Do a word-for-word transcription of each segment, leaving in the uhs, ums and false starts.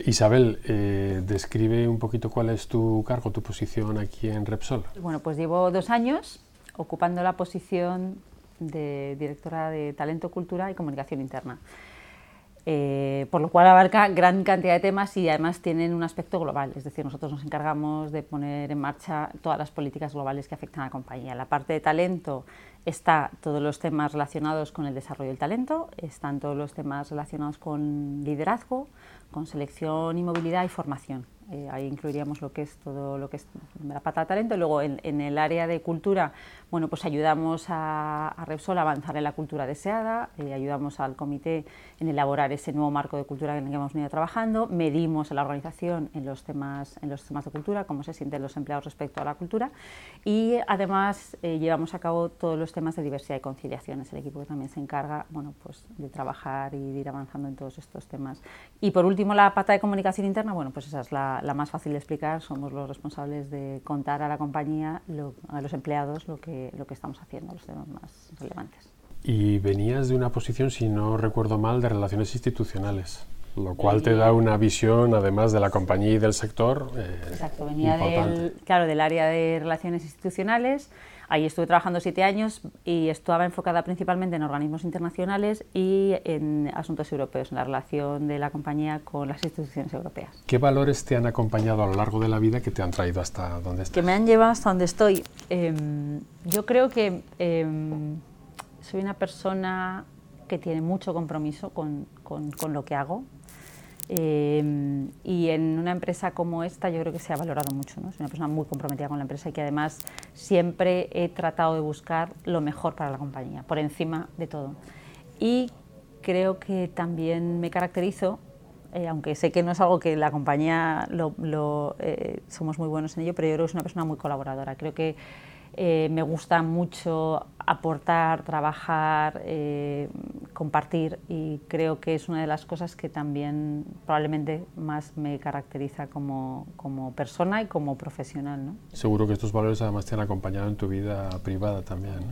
Isabel, eh, describe un poquito cuál es tu cargo, tu posición aquí en Repsol. Bueno, pues llevo dos años ocupando la posición de directora de Talento, Cultura y Comunicación Interna, eh, por lo cual abarca gran cantidad de temas y además tienen un aspecto global, es decir, nosotros nos encargamos de poner en marcha todas las políticas globales que afectan a la compañía. La parte de talento está todos los temas relacionados con el desarrollo del talento, están todos los temas relacionados con liderazgo, con selección y movilidad y formación. Eh, ahí incluiríamos lo que es todo lo que es la pata de talento. Y luego en, en el área de cultura, bueno, pues ayudamos a, a Repsol a avanzar en la cultura deseada, eh, ayudamos al comité en elaborar ese nuevo marco de cultura en el que hemos venido trabajando, medimos a la organización en los temas, en los temas de cultura, cómo se sienten los empleados respecto a la cultura, y además eh, llevamos a cabo todos los temas de diversidad y conciliación. Es el equipo que también se encarga, bueno, pues de trabajar y de ir avanzando en todos estos temas. Y por último, la pata de comunicación interna, bueno, pues esa es la, la más fácil de explicar. Somos los responsables de contar a la compañía, lo, a los empleados, lo que, lo que estamos haciendo, los temas más relevantes. Y venías de una posición, si no recuerdo mal, de relaciones institucionales, lo cual te da una visión, además de la compañía y del sector, eh, Exacto, venía importante. del, claro, del área de relaciones institucionales. Ahí estuve trabajando siete años y estaba enfocada principalmente en organismos internacionales y en asuntos europeos, en la relación de la compañía con las instituciones europeas. ¿Qué valores te han acompañado a lo largo de la vida que te han traído hasta donde estás? Que me han llevado hasta donde estoy. Eh, yo creo que eh, soy una persona que tiene mucho compromiso con, con, con lo que hago. Eh, y en una empresa como esta yo creo que se ha valorado mucho, ¿no? Soy una persona muy comprometida con la empresa y que además siempre he tratado de buscar lo mejor para la compañía, por encima de todo. Y creo que también me caracterizo, eh, aunque sé que no es algo que la compañía lo, lo, eh, somos muy buenos en ello, pero yo creo que soy una persona muy colaboradora. Creo que eh, me gusta mucho aportar, trabajar, eh, compartir, y creo que es una de las cosas que también probablemente más me caracteriza como, como persona y como profesional, ¿no? Seguro que estos valores además te han acompañado en tu vida privada también, ¿no?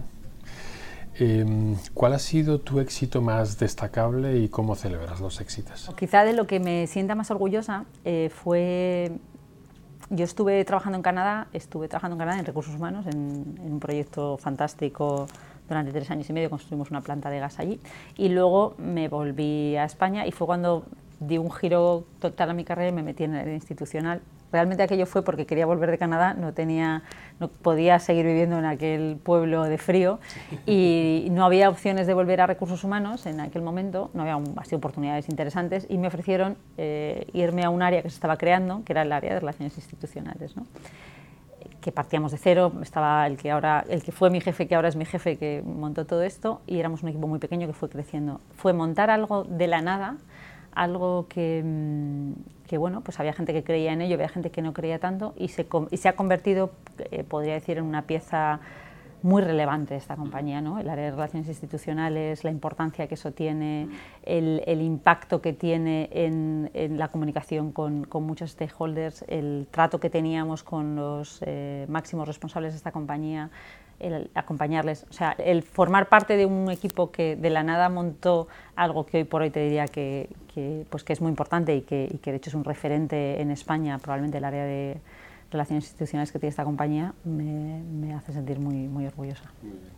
Eh, ¿Cuál ha sido tu éxito más destacable y cómo celebras los éxitos? Quizá de lo que me sienta más orgullosa eh, fue... Yo estuve trabajando en Canadá, estuve trabajando en Canadá en recursos humanos, en, en un proyecto fantástico durante tres años y medio, construimos una planta de gas allí, y luego me volví a España y fue cuando di un giro total a mi carrera y me metí en el institucional. Realmente aquello fue porque quería volver de Canadá, no, tenía, no podía seguir viviendo en aquel pueblo de frío y no había opciones de volver a recursos humanos en aquel momento, no había así oportunidades interesantes, y me ofrecieron eh, irme a un área que se estaba creando, que era el área de relaciones institucionales, ¿no? Que partíamos de cero, estaba el que, ahora, el que fue mi jefe, que ahora es mi jefe, que montó todo esto, y éramos un equipo muy pequeño que fue creciendo. Fue montar algo de la nada, algo que, que bueno, pues había gente que creía en ello, había gente que no creía tanto, y se, y se ha convertido, eh, podría decir, en una pieza muy relevante de esta compañía, ¿no? El área de relaciones institucionales, la importancia que eso tiene, el, el impacto que tiene en, en la comunicación con, con muchos stakeholders, el trato que teníamos con los eh, máximos responsables de esta compañía, el acompañarles, o sea, el formar parte de un equipo que de la nada montó algo que hoy por hoy te diría que, que, pues que es muy importante y que, y que de hecho es un referente en España, probablemente el área de relaciones institucionales que tiene esta compañía, me, me hace sentir muy, muy orgullosa.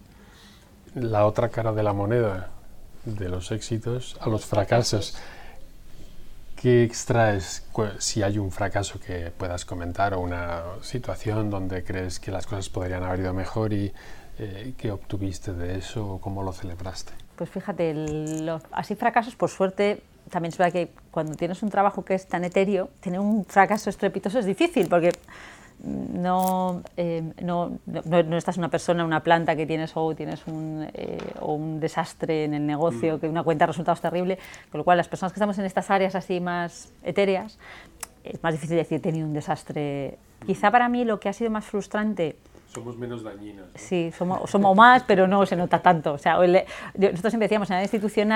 La otra cara de la moneda, de los éxitos a los fracasos. ¿Qué extraes si hay un fracaso que puedas comentar o una situación donde crees que las cosas podrían haber ido mejor y eh, qué obtuviste de eso o cómo lo celebraste? Pues fíjate, los, así fracasos, por suerte, también es verdad que cuando tienes un trabajo que es tan etéreo, tener un fracaso estrepitoso es difícil porque no, eh, no, no, no estás una persona, una planta que tienes o tienes un, eh, o un desastre en el negocio, que una cuenta de resultados terrible, con lo cual las personas que estamos en estas áreas así más etéreas, es más difícil decir he tenido un desastre. Quizá para mí lo que ha sido más frustrante... Somos menos dañinos, ¿no? Sí, somos, somos más, pero no se nota tanto. O sea, el, nosotros siempre decíamos en el institucional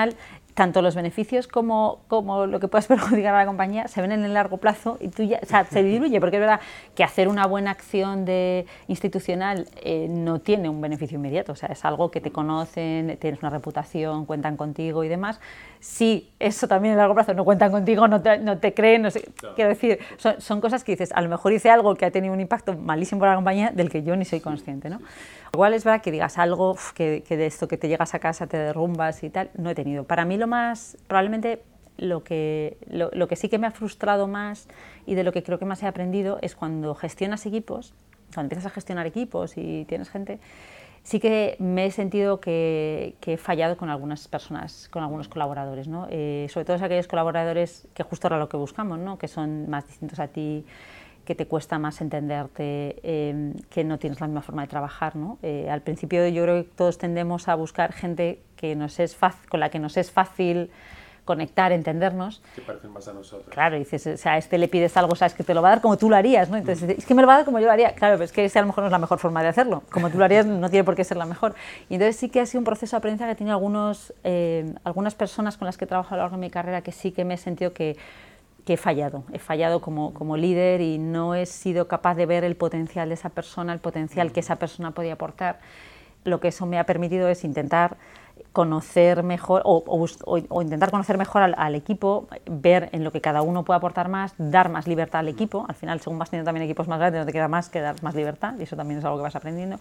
tanto los beneficios como, como lo que puedas perjudicar a la compañía se ven en el largo plazo y tú ya, o sea, se diluye, porque es verdad que hacer una buena acción de institucional eh, no tiene un beneficio inmediato, o sea, es algo que te conocen, tienes una reputación, cuentan contigo y demás. Si eso también en el largo plazo no cuentan contigo, no te, no te creen, no sé, claro. Quiero decir, son, son cosas que dices, a lo mejor hice algo que ha tenido un impacto malísimo para la compañía del que yo ni soy consciente, ¿no? Igual es verdad que digas algo que, que de esto que te llegas a casa te derrumbas y tal, no he tenido. Para mí lo más, probablemente lo que, lo, lo que sí que me ha frustrado más y de lo que creo que más he aprendido es cuando gestionas equipos, cuando empiezas a gestionar equipos y tienes gente, sí que me he sentido que, que he fallado con algunas personas, con algunos colaboradores, ¿no? Eh, sobre todo aquellos colaboradores que justo era lo que buscamos, ¿no? Que son más distintos a ti, que te cuesta más entenderte, eh, que no tienes la misma forma de trabajar, ¿no? Eh, al principio yo creo que todos tendemos a buscar gente que nos es fácil, con la que nos es fácil conectar, entendernos. Que parecen más a nosotros. Claro, dices, o sea, a este le pides algo, sabes que te lo va a dar como tú lo harías, ¿no? Entonces, mm. es que me lo va a dar como yo lo haría. Claro, pero es que ese a lo mejor no es la mejor forma de hacerlo. Como tú lo harías no tiene por qué ser la mejor. Y entonces sí que ha sido un proceso de aprendizaje que he tenido algunos, eh, algunas personas con las que he trabajado a lo largo de mi carrera que sí que me he sentido que que he fallado, he fallado como, como líder y no he sido capaz de ver el potencial de esa persona, el potencial que esa persona podía aportar. Lo que eso me ha permitido es intentar conocer mejor o, o, o intentar conocer mejor al, al equipo, ver en lo que cada uno puede aportar más, dar más libertad al equipo. Al final, según vas teniendo también equipos más grandes, no te queda más que dar más libertad, y eso también es algo que vas aprendiendo.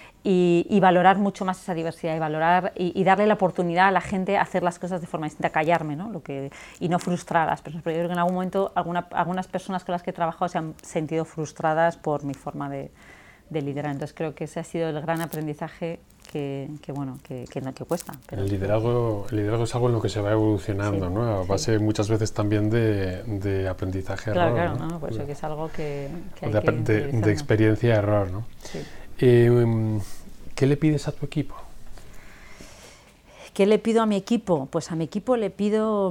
Y, y valorar mucho más esa diversidad y valorar y, y darle la oportunidad a la gente a hacer las cosas de forma distinta, callarme, ¿no? Lo que, y no frustrar a las personas. Porque yo creo que en algún momento alguna, algunas personas con las que he trabajado se han sentido frustradas por mi forma de, de liderar. Entonces creo que ese ha sido el gran aprendizaje que, que bueno, que, que, que cuesta. Pero el, liderazgo, el liderazgo es algo en lo que se va evolucionando, sí, ¿no? A base sí. muchas veces también de, de aprendizaje claro, error. Claro, ¿no? Por eso que es algo que, que hay de, que de, de experiencia error, ¿no? Sí. Eh, ¿Qué le pides a tu equipo? ¿Qué le pido a mi equipo? Pues a mi equipo le pido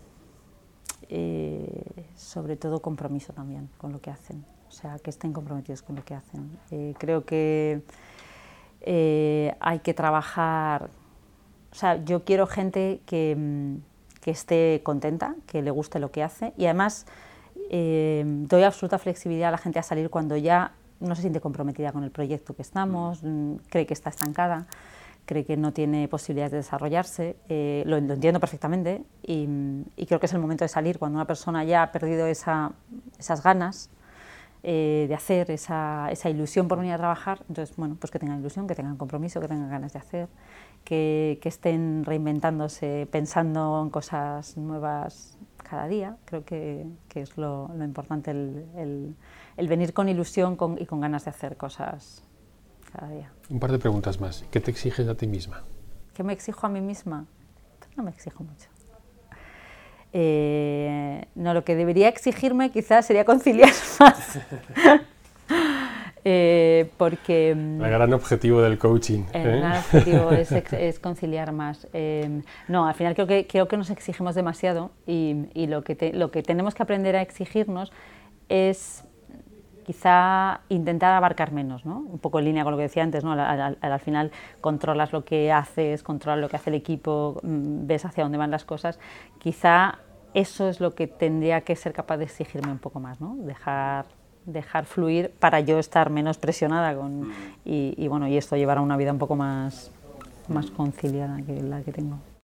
eh, sobre todo compromiso también con lo que hacen, o sea, que estén comprometidos con lo que hacen. Eh, creo que eh, hay que trabajar, o sea, yo quiero gente que, que esté contenta, que le guste lo que hace y además eh, doy absoluta flexibilidad a la gente a salir cuando ya no se siente comprometida con el proyecto que estamos, cree que está estancada, cree que no tiene posibilidades de desarrollarse, eh, lo, lo entiendo perfectamente y, y creo que es el momento de salir cuando una persona ya ha perdido esa, esas ganas eh, de hacer, esa, esa ilusión por venir a trabajar. Entonces, bueno, pues que tengan ilusión, que tengan compromiso, que tengan ganas de hacer, que, que estén reinventándose, pensando en cosas nuevas cada día. Creo que, que es lo, lo importante, el, el, el venir con ilusión con, y con ganas de hacer cosas cada día. Un par de preguntas más. ¿Qué te exiges a ti misma? ¿Qué me exijo a mí misma? No me exijo mucho. Eh, no, lo que debería exigirme quizás sería conciliar más. eh, porque... El gran objetivo del coaching. El ¿eh? gran objetivo es, es conciliar más. Eh, no, al final creo que, creo que nos exigimos demasiado y, y lo, que te, lo que tenemos que aprender a exigirnos es quizá intentar abarcar menos, ¿no? Un poco en línea con lo que decía antes, ¿no? Al, al, al final controlas lo que haces, controlas lo que hace el equipo, ves hacia dónde van las cosas. Quizá eso es lo que tendría que ser capaz de exigirme un poco más, ¿no? Dejar, dejar fluir para yo estar menos presionada con, y, y, bueno, y esto llevar a una vida un poco más, más conciliada que la que tengo.